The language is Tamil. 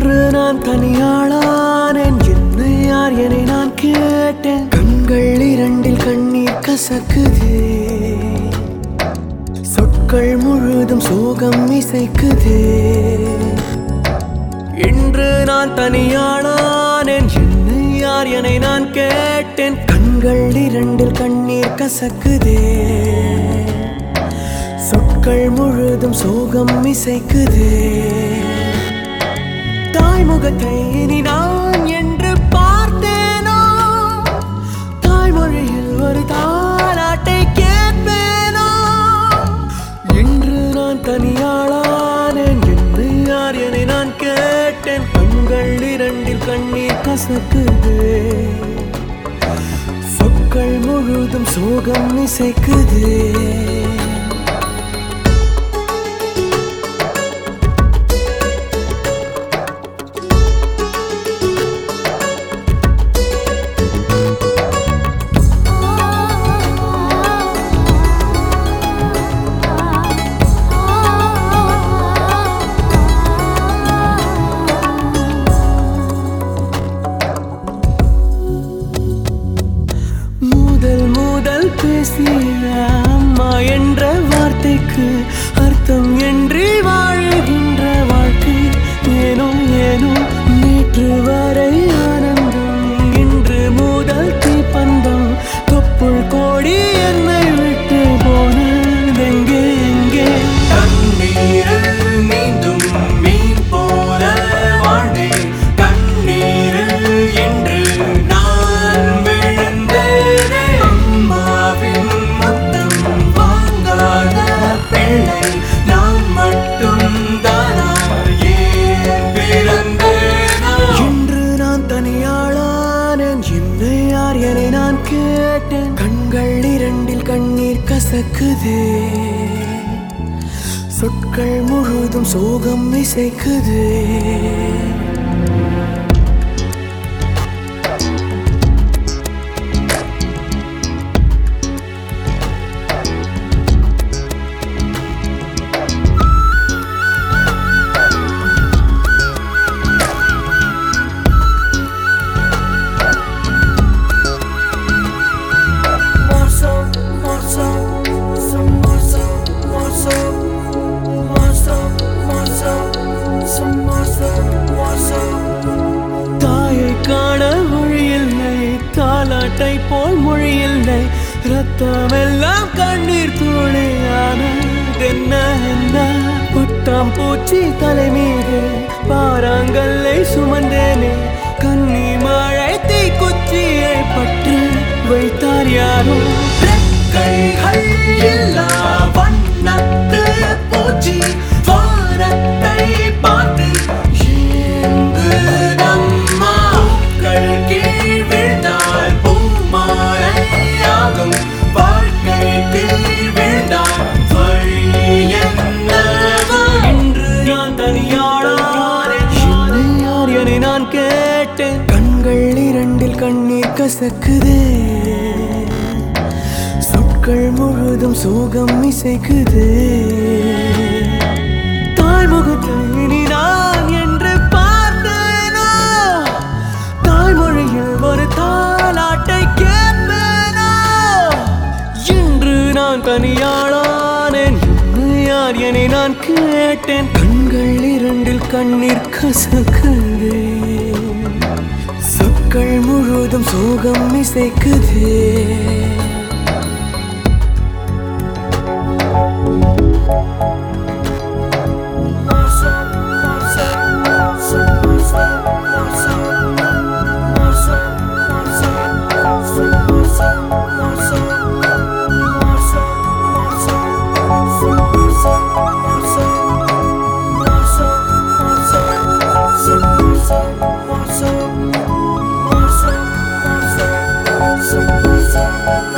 இன்று நான் தனியாளானேன். என்னை யார் என நான் கேட்டேன். கண்கள் இரண்டில் கண்ணீர் கசக்குதே. சொற்கள் முழுதும் சோகம் இசைக்குதே. இன்று நான் தனியாளானேன். என்னை யார் என நான் கேட்டேன். கண்கள் இரண்டில் கண்ணீர் கசக்குதே. சொற்கள் முழுதும் சோகம் இசைக்குதே. தாய்முகத்தை இனி நான் என்று பார்த்தேனோ, தாய்மொழியில் ஒரு தாலாட்டை கேட்பேனோ. இன்று நான் தனியாளானேன். என்னை யார் என நான் கேட்டேன். கண்கள் இரண்டில் கண்ணீர் கசக்குதே. சொற்கள் முழுதும் சோகம் இசைக்குதே. முதல் பேசிய அம்மா என்ற வார்த்தைக்கு அர்த்தம் என்று வாழுகின்ற வாழ்க்கை. ஏனோ ஏனோ நேற்று வரை ஆனந்தம், இன்று முதல் தீப்பந்தம். தொப்புள் கோடி என்னை விட்டு போனதெங்கே எங்கே. தண்ணீரில் நீந்தும் மீன் போல வாழ்ந்தேன். கண்ணீரில் இன்று நான் விழுந்தேனே. அம்மாவின் முத்தம் வாங்காத பிள்ளை நான் மட்டும் தானா ஏன் பிறந்தேனா. இன்று நான் தனியாளானேன். என்னை யார் என நான் கேட்டேன். கண்கள் இரண்டில் கண்ணீர் கசக்குதே. சொற்கள் முழுதும் சோகம் இசைக்குதே. தாயை காண மொழியில்லை, தாலாட்டை போல் மொழியில்லை. ரத்தமெல்லாம் கண்ணீர் தூளியானதென்ன என்ன. புட்டாம் பூச்சி தலை மீது பாறாங்கல்லை சுமந்தேனே. கண்ணி மழை தீ குச்சியை பற்றி வைத்தார் யாரோ. கைகள் எல்லா வண்ணத்து பூச்சி வானத்தை பார்த்து ஏங்குதம்மா. பூக்கள் கீழ் விழுந்தால் பூமாலையாகும். வாழ்க்கை கீழ் விழுந்தால் வழி என்னவோ. இன்று நான் தனியாளானேன். என்னை யார் என நான் கேட்டேன். கண்கள் இரண்டில் கண்ணீர் கசக்குதே. சொற்கள் முழுதும் சோகம் இசைக்குதே. தாய்முகத்தை இனி நான் என்று பார்த்தேனோ, தாய்மொழியில் ஒரு தாலாட்டை கேட்பேனோ. இன்று நான் தனியாளானேன். என்னை யார் என நான் கேட்டேன். கண்கள் இரண்டில் கண்ணீர் கசக்குதே. சொற்கள் முழுதும் சோகம் இசைக்குதே. Marcel.